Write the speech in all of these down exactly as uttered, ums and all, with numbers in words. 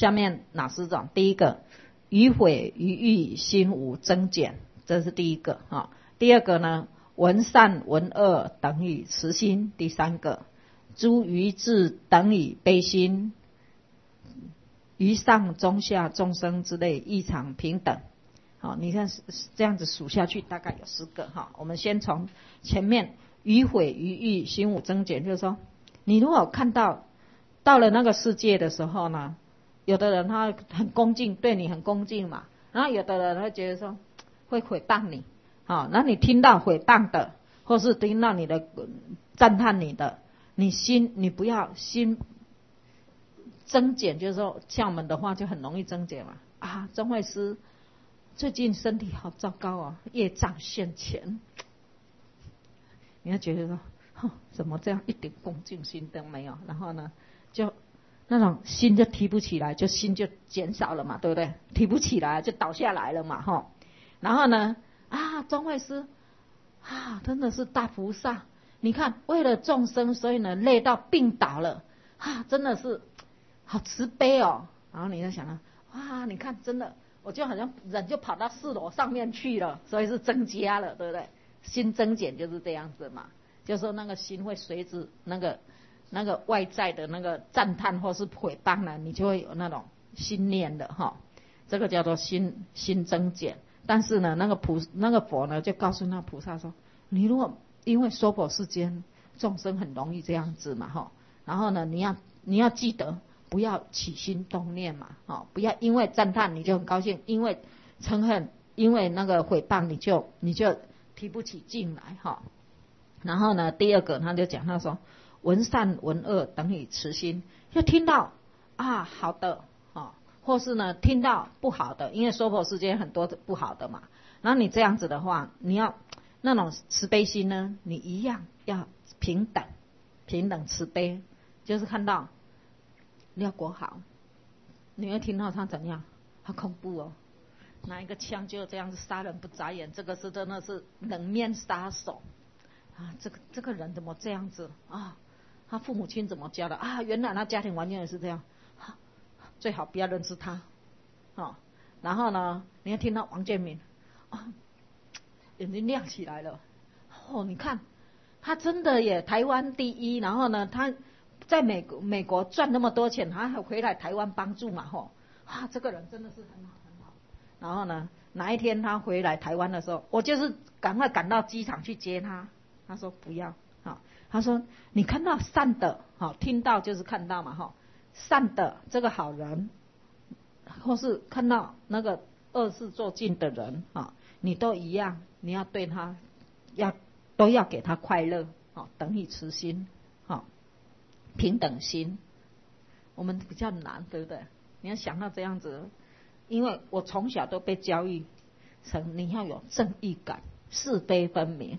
下面哪十种？第一个，于毁于欲，心无增减，这是第一个啊。第二个呢，闻善闻恶等于慈心。第三个，诸愚智等于悲心，于上中下众生之类异常平等。好，你看这样子数下去，大概有十个哈。我们先从前面于毁于欲，心无增减，就是说，你如果看到到了那个世界的时候呢，有的人他很恭敬，对你很恭敬嘛，然后有的人会觉得说会诽谤你，好，那你听到诽谤的，或是听到你的赞叹你的，你心你不要心增减，就是说像我们的话就很容易增减嘛。啊，钟慧师最近身体好糟糕啊，业障现前，你要觉得说，哼，怎么这样，一点恭敬心都没有，然后呢，就那种心就提不起来，就心就减少了嘛，对不对？提不起来就倒下来了嘛，哈。然后呢，啊，钟慧师啊，真的是大菩萨，你看为了众生，所以呢累到病倒了，啊，真的是好慈悲哦。然后你就想了，哇，你看真的。我就好像人就跑到四楼上面去了，所以是增加了，对不对？心增减就是这样子嘛，就是说那个心会随着那个那个外在的那个赞叹或是诽谤呢，你就会有那种心念的哈，这个叫做心心增减。但是呢，那个菩那个佛呢就告诉那菩萨说，你如果因为娑婆世间众生很容易这样子嘛哈，然后呢你要你要记得。不要起心动念嘛，哦，不要因为赞叹你就很高兴，因为嗔恨，因为那个诽谤你就你就提不起劲来哈。然后呢，第二个他就讲他说，闻善闻恶等于慈心，要听到啊好的啊，或是呢听到不好的，因为娑婆世界很多不好的嘛。然后你这样子的话，你要那种慈悲心呢，你一样要平等，平等慈悲，就是看到。廖国豪，你会听到他怎样？好恐怖哦！拿一个枪就这样子杀人不眨眼，这个是真的是冷面杀手啊！这个这个人怎么这样子啊？他父母亲怎么教的啊？原来他家庭环境也是这样，啊、最好不要认识他啊！然后呢，你会听到王建民啊，眼睛亮起来了哦！你看他真的耶，台湾第一，然后呢，他。在美国美国赚那么多钱，他还回来台湾帮助嘛吼啊，这个人真的是很好很好。然后呢，哪一天他回来台湾的时候，我就是赶快赶到机场去接他。他说不要，好，他说你看到善的，好，听到就是看到嘛吼，善的这个好人，或是看到那个恶事做尽的人啊，你都一样，你要对他要都要给他快乐，好，等于慈心，好。平等心，我们比较难，对不对？你要想到这样子，因为我从小都被教育成你要有正义感，是非分明。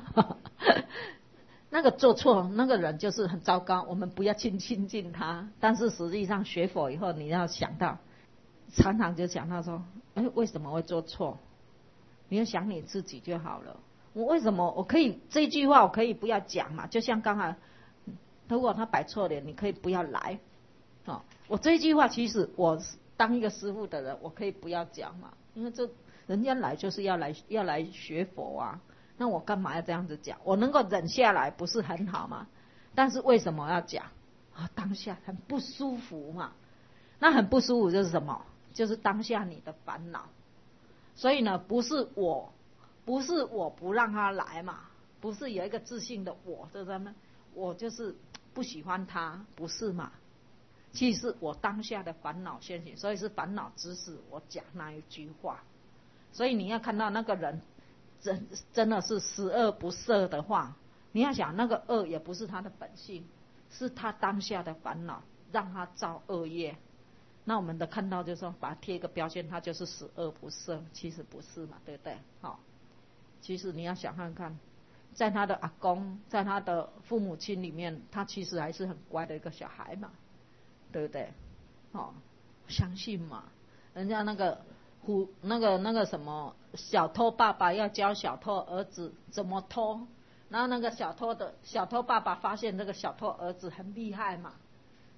那个做错那个人就是很糟糕，我们不要亲亲近他。但是实际上学佛以后，你要想到，常常就想到说，哎，为什么会做错？你要想你自己就好了。我为什么我可以这句话我可以不要讲嘛？就像刚才。如果他摆错脸，你可以不要来，哦，我这一句话其实我当一个师父的人，我可以不要讲嘛，因为这人家来就是要来要来学佛啊，那我干嘛要这样子讲？我能够忍下来，不是很好吗？但是为什么要讲啊？当下很不舒服嘛，那很不舒服就是什么？就是当下你的烦恼。所以呢，不是我，不是我不让他来嘛，不是有一个自信的我在这边，我就是。不喜欢他，不是嘛？其实我当下的烦恼现行，所以是烦恼指使我讲那一句话。所以你要看到那个人真真的是十恶不赦的话，你要想那个恶也不是他的本性，是他当下的烦恼让他造恶业。那我们的看到就是说，把他贴一个标签，他就是十恶不赦，其实不是嘛，对不对？好，其实你要想看看。在他的阿公，在他的父母亲里面，他其实还是很乖的一个小孩嘛，对不对？哦，相信嘛，人家那个虎那个那个什么小偷爸爸要教小偷儿子怎么偷，然后那个小偷的小偷爸爸发现这个小偷儿子很厉害嘛，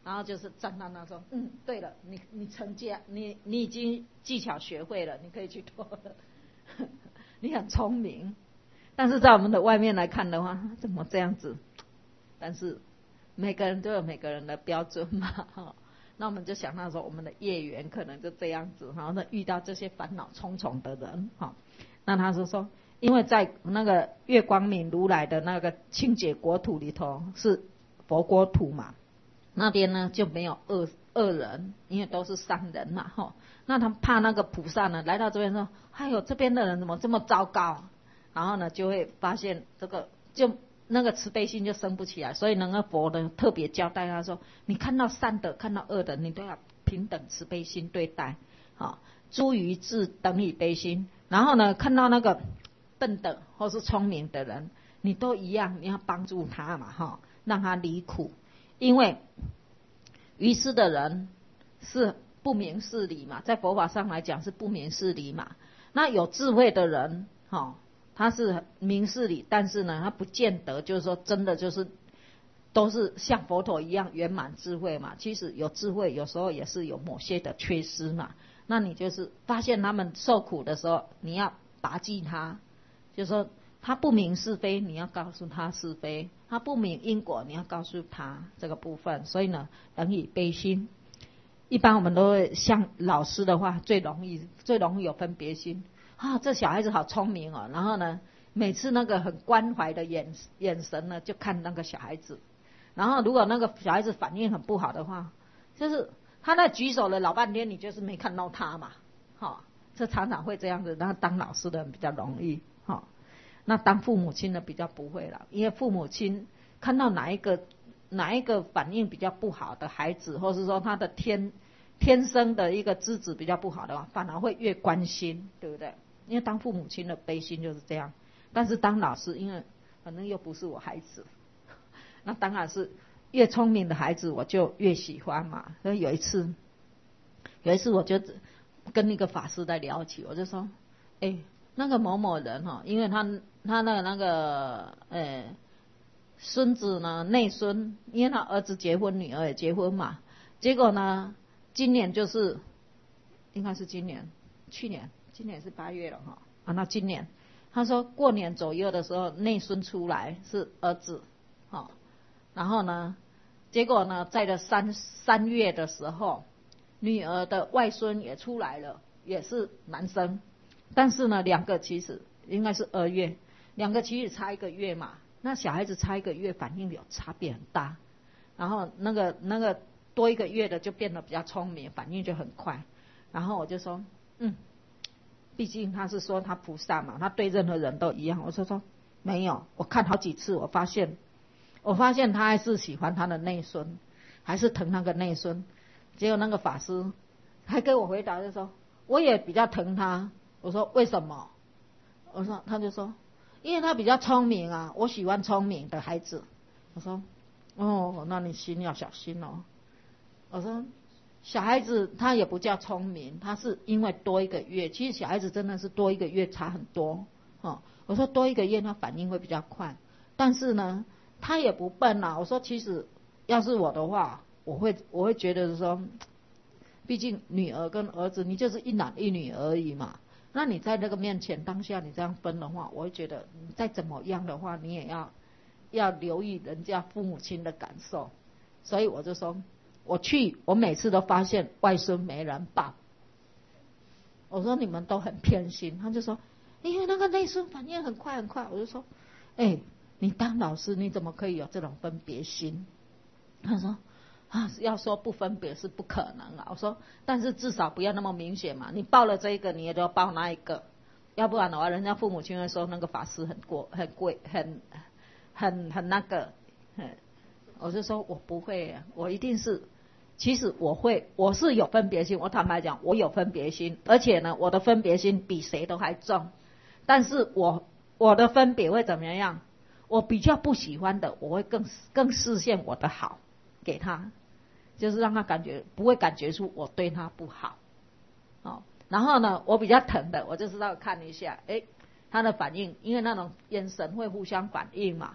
然后就是赞叹他说，嗯，对了，你你成家，你你已经技巧学会了，你可以去脱了，你很聪明。但是在我们的外面来看的话，怎么这样子？但是每个人都有每个人的标准嘛，哈。那我们就想到说，我们的业缘可能就这样子，然后呢遇到这些烦恼重重的人，哈。那他是说，因为在那个月光明如来的那个清解国土里头是佛国土嘛，那边呢就没有恶恶人，因为都是善人嘛，哈。那他怕那个菩萨呢来到这边说，哎呦，这边的人怎么这么糟糕？然后呢就会发现这个就那个慈悲心就生不起来，所以那个佛呢特别交代他说，你看到善的看到恶的，你都要平等慈悲心对待，好，诸于智等以悲心。然后呢看到那个笨的或是聪明的人，你都一样，你要帮助他嘛，哈，让他离苦。因为愚痴的人是不明事理嘛，在佛法上来讲是不明事理嘛。那有智慧的人，哈，他是明事理，但是呢他不见得就是说真的就是都是像佛陀一样圆满智慧嘛。其实有智慧有时候也是有某些的缺失嘛。那你就是发现他们受苦的时候，你要拔济他，就是说他不明是非，你要告诉他是非；他不明因果，你要告诉他这个部分。所以呢，等以悲心。一般我们都会像老师的话，最容易最容易有分别心啊，这小孩子好聪明哦。然后呢，每次那个很关怀的眼眼神呢，就看那个小孩子。然后如果那个小孩子反应很不好的话，就是他那举手了老半天，你就是没看到他嘛，哈，这常常会这样子。然后当老师的人比较容易，哈，那当父母亲的比较不会了，因为父母亲看到哪一个哪一个反应比较不好的孩子，或是说他的天天生的一个资质比较不好的话，反而会越关心，对不对？因为当父母亲的悲心就是这样。但是当老师，因为反正又不是我孩子，那当然是越聪明的孩子我就越喜欢嘛。所以有一次有一次我就跟那个法师在聊起，我就说，哎，那个某某人哈，因为他他那个那个呃孙子呢内孙，因为他儿子结婚女儿也结婚嘛，结果呢今年就是应该是今年去年今年是八月了哈啊，那今年他说过年左右的时候内孙出来是儿子，好，然后呢结果呢在了三三月的时候，女儿的外孙也出来了，也是男生，但是呢两个其实应该是二月，两个其实差一个月嘛，那小孩子差一个月反应有差别很大，然后那个那个多一个月的就变得比较聪明，反应就很快。然后我就说，嗯，毕竟他是说他菩萨嘛，他对任何人都一样。我说说没有，我看好几次，我发现我发现他还是喜欢他的内孙，还是疼那个内孙。结果那个法师还给我回答，就说我也比较疼他。我说为什么？我说他就说因为他比较聪明啊，我喜欢聪明的孩子。我说哦，那你心要小心哦。我说小孩子他也不叫聪明，他是因为多一个月，其实小孩子真的是多一个月差很多，哦，我说多一个月他反应会比较快，但是呢他也不笨啊。我说其实要是我的话，我会我会觉得说，毕竟女儿跟儿子你就是一男一女而已嘛，那你在那个面前当下你这样分的话，我会觉得你再怎么样的话，你也要要留意人家父母亲的感受。所以我就说我去，我每次都发现外孙没人抱。我说你们都很偏心，他就说因为那个内孙反应很快很快。我就说哎，你当老师你怎么可以有这种分别心？他说啊，要说不分别是不可能啊。我说但是至少不要那么明显嘛，你报了这一个你也都要报那一个，要不然的话人家父母亲会说那个法师很过很贵很很很那个。我就说我不会，我一定是，其实我会，我是有分别心，我坦白讲我有分别心，而且呢我的分别心比谁都还重。但是我我的分别会怎么样？我比较不喜欢的，我会更更实现我的好给他，就是让他感觉不会感觉出我对他不好。哦，然后呢我比较疼的，我就知道看一下，哎，他的反应，因为那种眼神会互相反应嘛。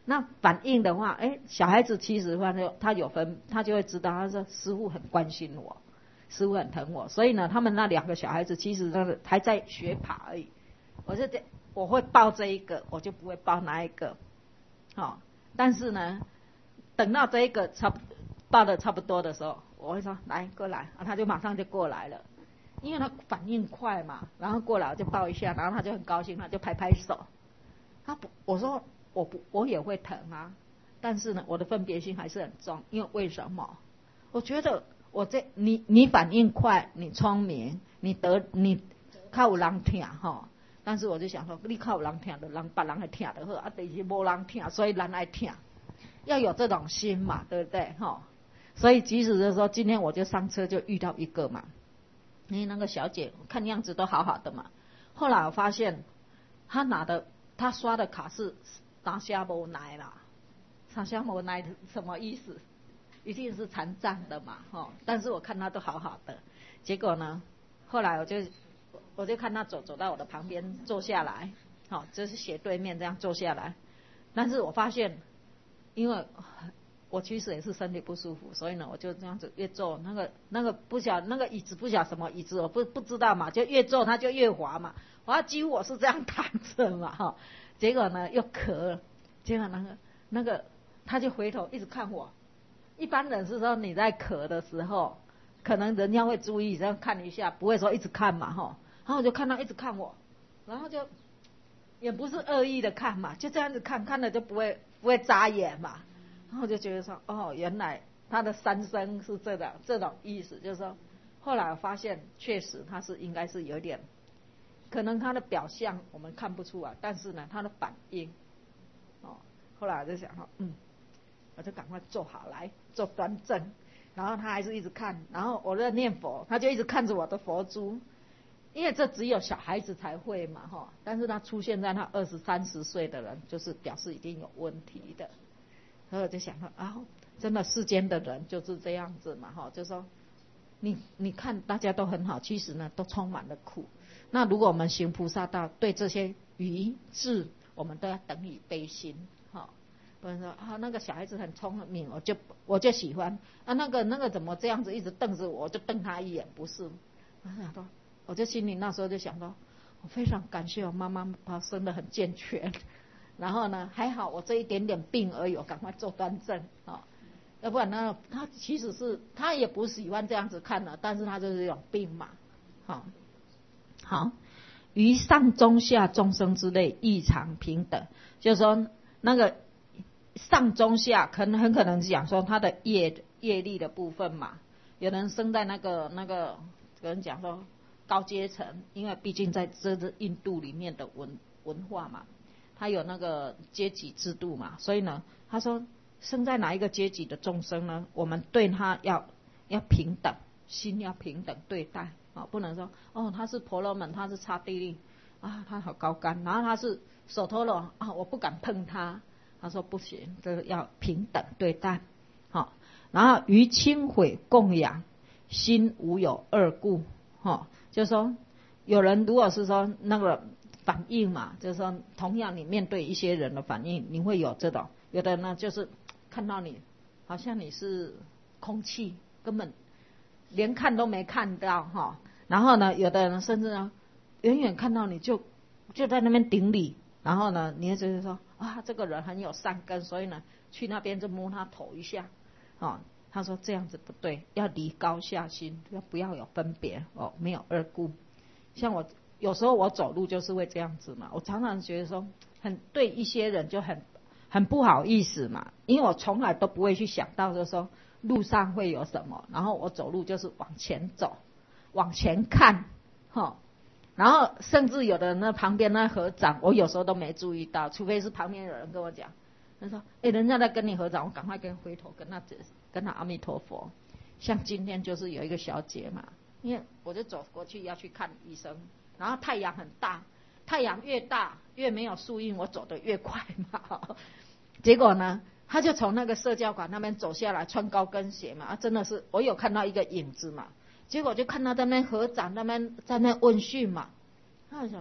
那反应的话，哎，小孩子其实话就他有分，他就会知道，他说师父很关心我，师父很疼我，所以呢，他们那两个小孩子其实那个还在学爬而已。我就我会抱这一个，我就不会抱那一个，好、哦，但是呢，等到这一个差不抱的差不多的时候，我会说来过来，啊，他就马上就过来了，因为他反应快嘛，然后过来我就抱一下，然后他就很高兴，他就拍拍手。他不，我说我不，我也会疼啊，但是呢，我的分别心还是很重，因为为什么？我觉得我这你你反应快，你聪明，你得你靠有人听哈，但是我就想说，你靠有人听的，人别人会听得好，啊，但是没人听，所以人爱听，要有这种心嘛，对不对哈？所以即使是说今天我就上车就遇到一个嘛，因为那个小姐看样子都好好的嘛，后来我发现她拿的。他刷的卡是三下无奈啦，三下无奈什么意思？一定是残障的嘛，哈。但是我看他都好好的，结果呢，后来我就我就看他走走到我的旁边坐下来，好，就是斜对面这样坐下来。但是我发现，因为我其实也是身体不舒服，所以呢，我就这样子越坐那个那个不晓那个椅子不晓什么椅子，我不不知道嘛，就越坐它就越滑嘛。我几乎我是这样躺着嘛，哈，结果呢又咳，结果那个那个他就回头一直看我。一般人是说你在咳的时候，可能人家会注意这样看一下，不会说一直看嘛，哈。然后我就看他一直看我，然后就也不是恶意的看嘛，就这样子看，看了就不会不会眨眼嘛。然后我就觉得说，哦，原来他的三声是这种这种意思，就是说，后来我发现确实他是应该是有点。可能他的表象我们看不出来，但是呢，他的反应，哦，后来我就想说，嗯，我就赶快坐好来，坐端正，然后他还是一直看，然后我在念佛，他就一直看着我的佛珠，因为这只有小孩子才会嘛，哈，但是他出现在他二十三十岁的人，就是表示一定有问题的，所以我就想说，啊，真的世间的人就是这样子嘛，哈，就说你你看大家都很好，其实呢都充满了苦。那如果我们行菩萨道，对这些愚智，我们都要等以悲心，哈，不能说啊那个小孩子很聪明，我就我就喜欢啊那个那个怎么这样子一直瞪着我，我就瞪他一眼，不是？我想说，我就心里那时候就想到，我非常感谢我妈妈把我生得很健全，然后呢还好我这一点点病而已，我赶快坐端正啊，要不然呢他其实是他也不喜欢这样子看的，但是他就是有病嘛，好。好，于上中下众生之类异常平等，就是说那个上中下可能很可能是讲说他的业业力的部分嘛，有人生在那个那个有人讲说高阶层，因为毕竟在这是印度里面的文文化嘛，他有那个阶级制度嘛，所以呢，他说生在哪一个阶级的众生呢，我们对他要要平等，心要平等对待。啊，不能说哦，他是婆罗门，他是刹帝利啊，他好高干，然后他是首陀罗啊，我不敢碰他。他说不行，这个要平等对待。好，然后于亲毁供养，心无有二故。哈，就是说有人如果是说那个反应嘛，就是说同样你面对一些人的反应，你会有这种，有的呢就是看到你好像你是空气，根本连看都没看到哈。然后呢，有的人甚至呢，远远看到你就就在那边顶礼，然后呢，你也就是说啊，这个人很有善根，所以呢，去那边就摸他头一下，哦，他说这样子不对，要离高下心，要不要有分别哦，没有二故。像我有时候我走路就是会这样子嘛，我常常觉得说很对一些人就很很不好意思嘛，因为我从来都不会去想到就是说路上会有什么，然后我走路就是往前走。往前看，哈，然后甚至有的人那旁边那合掌，我有时候都没注意到，除非是旁边有人跟我讲，他说：“哎、欸，人家在跟你合掌，我赶快跟回头跟他跟他阿弥陀佛。”像今天就是有一个小姐嘛，因为我就走过去要去看医生，然后太阳很大，太阳越大越没有树荫，我走得越快嘛。结果呢，他就从那个社交馆那边走下来，穿高跟鞋嘛，啊，真的是我有看到一个影子嘛。结果就看他在那边合掌，那边在那边问讯嘛，他就想，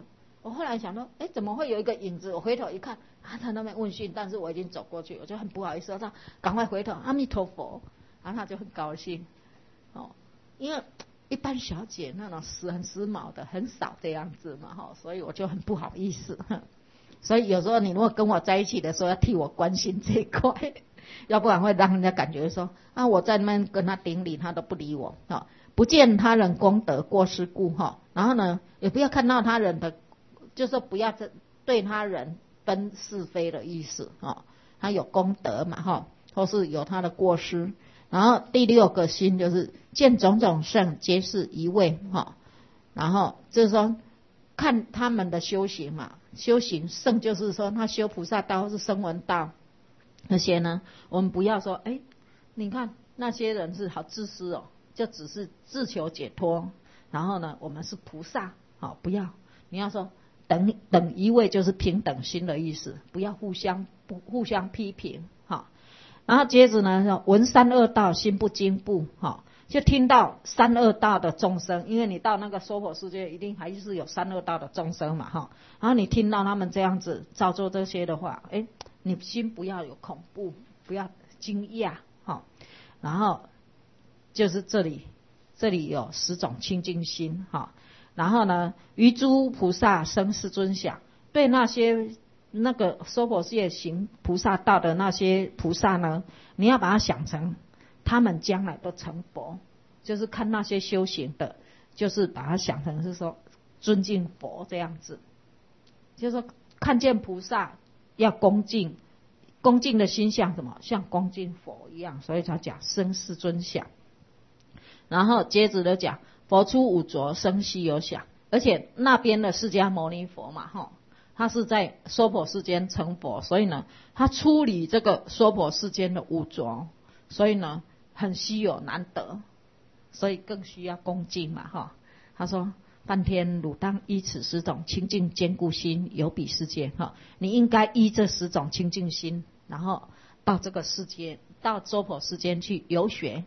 我后来想说，哎，怎么会有一个影子？我回头一看，啊，他那边问讯，但是我已经走过去，我就很不好意思，我说赶快回头，阿弥陀佛，然后他就很高兴，哦，因为一般小姐那种时很时髦的很少这样子嘛，哈，所以我就很不好意思。所以有时候你如果跟我在一起的时候，要替我关心这一块，要不然会让人家感觉说啊，我在那边跟他顶礼，他都不理我，哈，不见他人功德过失故，哈，然后呢，也不要看到他人的。就是说不要对他人分是非的意思啊，他有功德嘛哈，或是有他的过失。然后第六个心就是见种种圣皆是一味哈，然后就是说看他们的修行嘛，修行圣就是说他修菩萨道或是声闻道那些呢，我们不要说哎，你看那些人是好自私哦，就只是自求解脱，然后呢我们是菩萨好，不要，你要说。等等一位就是平等心的意思，不要互相不互相批评哈。然后接着呢，闻三恶道心不惊怖哈，就听到三恶道的众生，因为你到那个娑婆世界一定还是有三恶道的众生嘛哈。然后你听到他们这样子造作这些的话，哎，你心不要有恐怖，不要惊讶哈。然后就是这里，这里有十种清净心哈。然后呢，于诸菩萨生世尊想，对那些那个娑婆世界行菩萨道的那些菩萨呢，你要把它想成他们将来都成佛，就是看那些修行的，就是把它想成是说尊敬佛这样子，就是说看见菩萨要恭敬，恭敬的心像什么？像恭敬佛一样，所以才讲生世尊想。然后接着的讲。佛出五浊生西有想，而且那边的释迦牟尼佛嘛，哈，他是在娑婆世间成佛，所以呢，他处理这个娑婆世间的五浊，所以呢，很稀有难得，所以更需要恭敬嘛，哈。他说：“梵天，汝当依此十种清净坚固心，游彼世界。哈，你应该依这十种清净心，然后到这个世界，到娑婆世间去游学，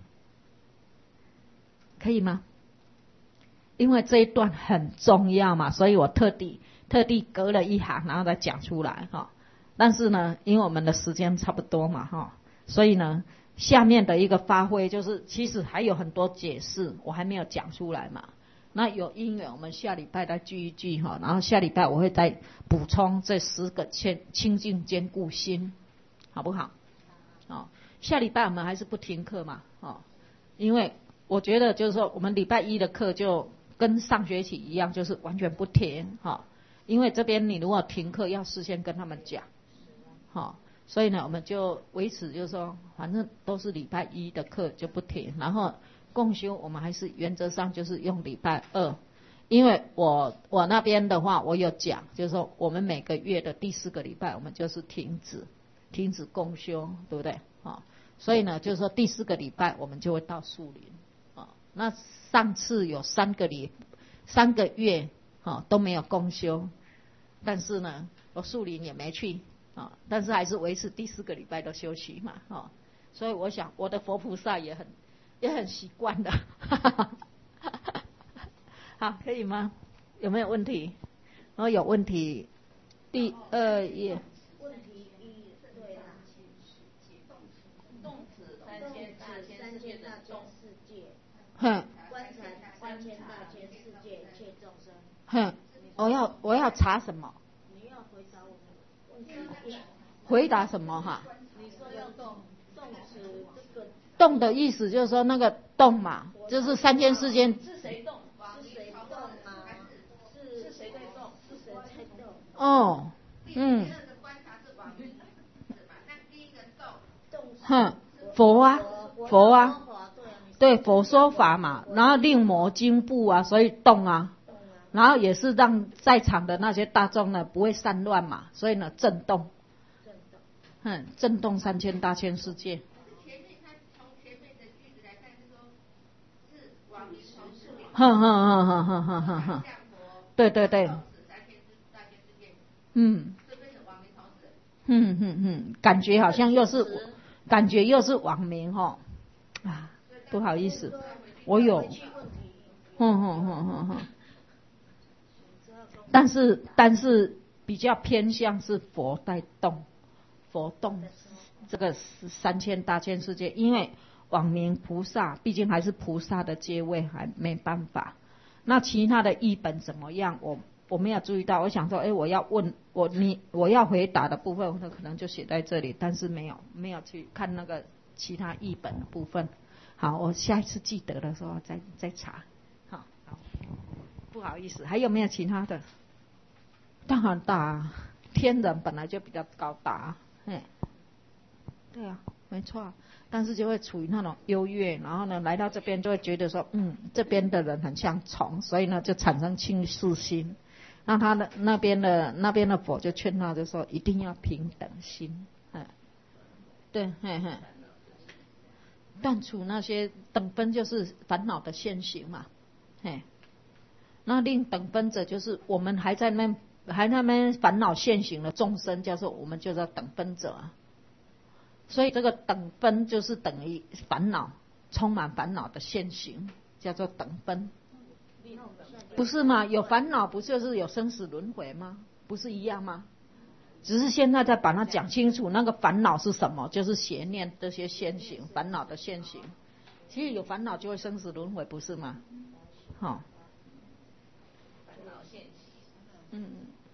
可以吗？”因为这一段很重要嘛，所以我特地特地隔了一行，然后再讲出来哈。但是呢，因为我们的时间差不多嘛哈，所以呢，下面的一个发挥就是，其实还有很多解释，我还没有讲出来嘛。那有因缘，我们下礼拜再聚一聚哈，然后下礼拜我会再补充这十个清清净坚固心，好不好？哦，下礼拜我们还是不停课嘛，哦，因为我觉得就是说，我们礼拜一的课就。跟上学期一样，就是完全不停哈，因为这边你如果停课，要事先跟他们讲，哈，所以呢，我们就维持就是说，反正都是礼拜一的课就不停，然后共修我们还是原则上就是用礼拜二，因为我我那边的话，我有讲，就是说我们每个月的第四个礼拜，我们就是停止停止共修，对不对？哈，所以呢，就是说第四个礼拜我们就会到树林。那上次有三个礼三个月哈、哦、都没有共修，但是呢，我树林也没去啊、哦，但是还是维持第四个礼拜的休息嘛哈、哦，所以我想我的佛菩萨也很也很习惯的，好，可以吗？有没有问题？然后有问题，第二页。 问题一，对啦，动词三千大千世界的动世界。 哼， 观察三千大千世界一切众生。 哼，我要我要查什么？ 你要回答我们问题。 回答什么哈？ 你说要动动词这个动的意思就是说那个动嘛，就是三千世间。 是谁动？是谁动吗？是是谁在动？是谁在动？ 哦，嗯。哼，佛啊，佛啊。对，佛说法嘛，然后令魔惊怖啊，所以动啊，然后也是让在场的那些大众呢不会散乱嘛，所以呢震动，嗯，震动三千大千世界。前面他从前面的句子来看是说，是往明从树林，哼哼哼哼哼哼哼哼，对对对，嗯，嗯嗯嗯，感觉好像又是，感觉又是网民哈，啊。不好意思，我有，哼哼哼哼哼， 但是但是比较偏向是佛在动，佛动这个三千大千世界，因为往明菩萨毕竟还是菩萨的阶位，还没办法。那其他的译本怎么样？我我没有注意到。我想说，哎，我要问我你我要回答的部分，我可能就写在这里，但是没有没有去看那个其他译本的部分。好，我下一次记得的时候再再查。好，好，不好意思，还有没有其他的？当然大，天人本来就比较高大，哎，对啊，没错。但是就会处于那种优越，然后呢，来到这边就会觉得说，嗯，这边的人很像虫，所以呢就产生轻视心。那他的那边的那边的佛就劝他，就说一定要平等心，哎，对，嘿嘿，断除那些等分就是烦恼的现行嘛，嘿，那令等分者就是我们还在那还在那边烦恼现行的众生，叫做我们就叫等分者啊。所以这个等分就是等于烦恼，充满烦恼的现行，叫做等分，不是吗？有烦恼不就是有生死轮回吗？不是一样吗？只是现在再把它讲清楚，那个烦恼是什么？就是邪念这些现行，烦恼的现行。其实有烦恼就会生死轮回，不是吗？好、哦， 烦恼现行， 嗯，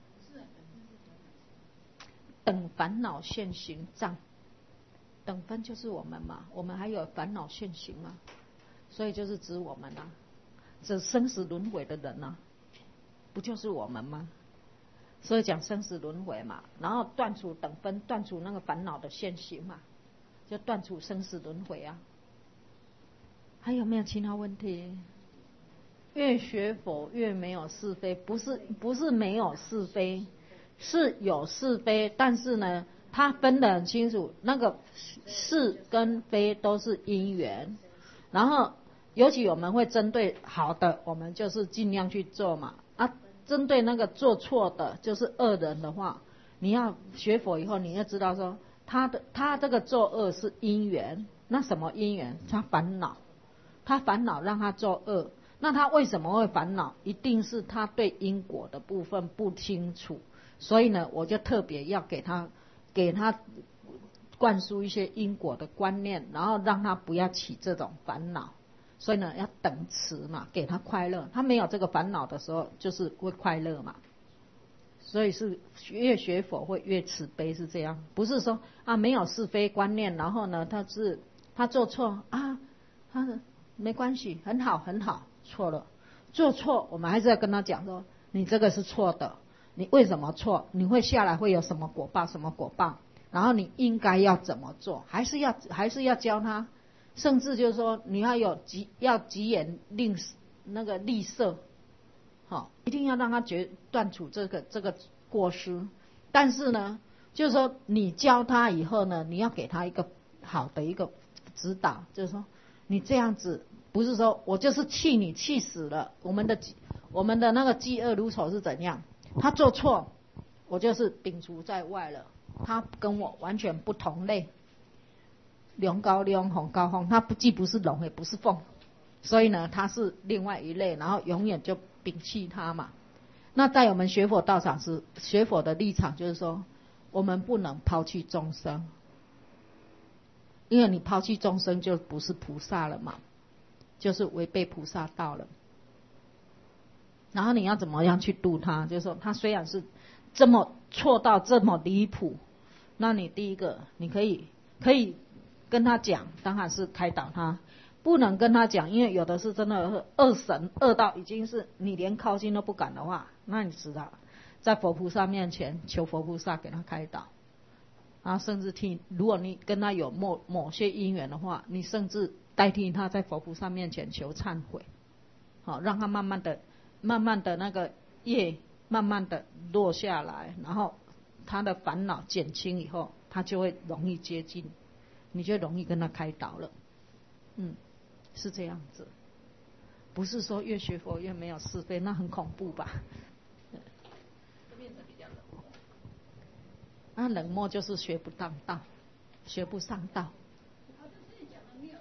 等烦恼现行障。等分就是我们嘛，我们还有烦恼现行嘛，所以就是指我们啊，指生死轮回的人啊，不就是我们吗？所以讲生死轮回嘛，然后断除等分，断除那个烦恼的现行嘛，就断除生死轮回啊。还有没有其他问题？越学佛越没有是非，不是不是没有是非，是有是非，但是呢，他分得很清楚，那个是跟非都是因缘，然后尤其我们会针对好的，我们就是尽量去做嘛。啊，针对那个做错的，就是恶人的话，你要学佛以后，你要知道说，他的他这个作恶是因缘，那什么因缘？他烦恼，他烦恼让他作恶。那他为什么会烦恼？一定是他对因果的部分不清楚，所以呢，我就特别要给他给他灌输一些因果的观念，然后让他不要起这种烦恼。所以呢，要等持嘛，给他快乐。他没有这个烦恼的时候，就是会快乐嘛。所以是越学佛会越慈悲，是这样，不是说啊没有是非观念，然后呢他是他做错啊，他没关系，很好很好，错了，做错我们还是要跟他讲说，你这个是错的，你为什么错？你会下来会有什么果报？什么果报？然后你应该要怎么做？还是要还是要教他，甚至就是说你要有急要急眼令那个立色。好，一定要让他决断除这个这个过失，但是呢，就是说你教他以后呢，你要给他一个好的一个指导，就是说你这样子不是说我就是气你气死了，我们的我们的那个嫉恶如仇是怎样？他做错，我就是摒除在外了，他跟我完全不同类，龙高龙，凤高凤，他不既不是龙也不是凤，所以呢，他是另外一类，然后永远就摒弃他嘛。那在我们学佛道场是学佛的立场，就是说我们不能抛弃众生，因为你抛弃众生就不是菩萨了嘛，就是违背菩萨道了。然后你要怎么样去度他？就是说他虽然是这么错到这么离谱，那你第一个你可以可以跟他讲，当然是开导他。不能跟他讲，因为有的是真的恶神，恶到已经是你连靠近都不敢的话，那你知道，在佛菩萨面前求佛菩萨给他开导，啊，甚至替如果你跟他有某某些因缘的话，你甚至代替他在佛菩萨面前求忏悔，好，让他慢慢的、慢慢的那个业慢慢的落下来，然后他的烦恼减轻以后，他就会容易接近，你就容易跟他开导了，嗯。是这样子，不是说越学佛越没有是非，那很恐怖吧？ 就变成比较冷漠。 那冷漠就是学不当道，学不上道。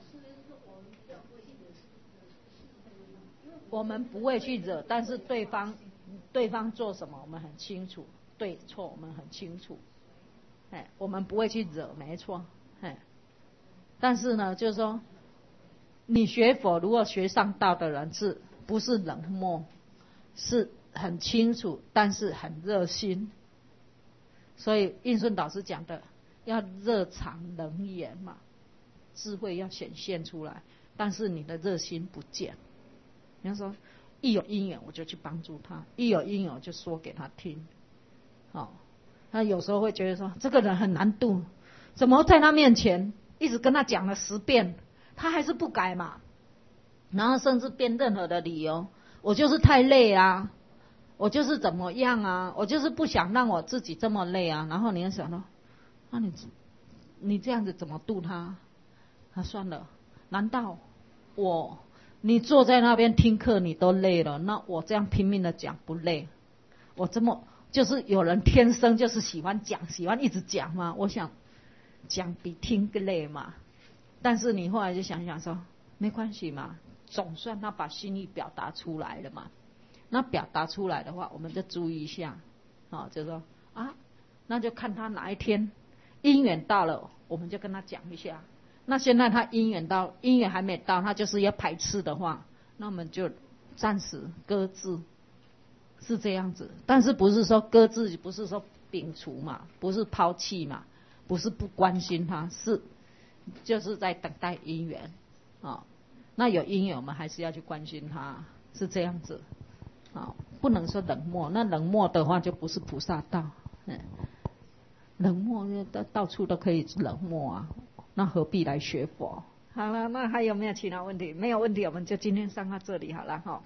我们不会去惹，但是对方对方做什么我们很清楚，对错我们很清楚，哎，我们不会去惹，没错，哎，但是呢，就是说，你学佛如果学上道的人，是不是冷漠，是很清楚，但是很热心。所以印顺导师讲的，要热肠冷眼嘛，智慧要显现出来，但是你的热心不见。你要说一有因缘我就去帮助他，一有因缘我就说给他听。好、哦，他有时候会觉得说这个人很难度，怎么在他面前一直跟他讲了十遍，他还是不改嘛？然后甚至编任何的理由，我就是太累啊，我就是怎么样啊，我就是不想让我自己这么累啊。然后你要想到，那、啊、你你这样子怎么度他？啊，算了，难道我你坐在那边听课你都累了，那我这样拼命的讲不累？我这么就是有人天生就是喜欢讲，喜欢一直讲嘛。我想讲比听更累嘛。但是你后来就想想说，没关系嘛，总算他把心意表达出来了嘛。那表达出来的话，我们就注意一下，啊、哦，就说啊，那就看他哪一天因缘到了，我们就跟他讲一下。那现在他因缘到，因缘还没到，他就是要排斥的话，那我们就暂时搁置，是这样子。但是不是说搁置，不是说摒除嘛，不是抛弃嘛，不是不关心他，是就是在等待因缘啊、哦。那有因缘，我们还是要去关心他，是这样子啊、哦，不能说冷漠。那冷漠的话，就不是菩萨道。嗯，冷漠到到处都可以冷漠啊。那何必来学佛？好了，那还有没有其他问题？没有问题，我们就今天上到这里好了哈。